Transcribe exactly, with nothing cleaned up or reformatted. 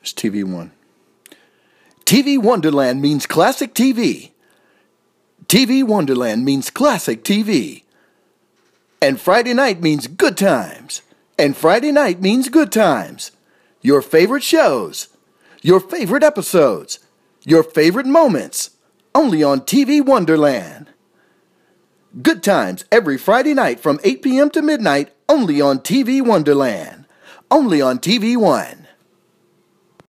It's T V One. T V Wonderland means classic T V. T V Wonderland means classic T V. And Friday night means good times. And Friday night means good times. Your favorite shows. Your favorite episodes. Your favorite moments. Only on T V Wonderland. Good times every Friday night from eight p.m. to midnight. Only on T V Wonderland. Only on T V One.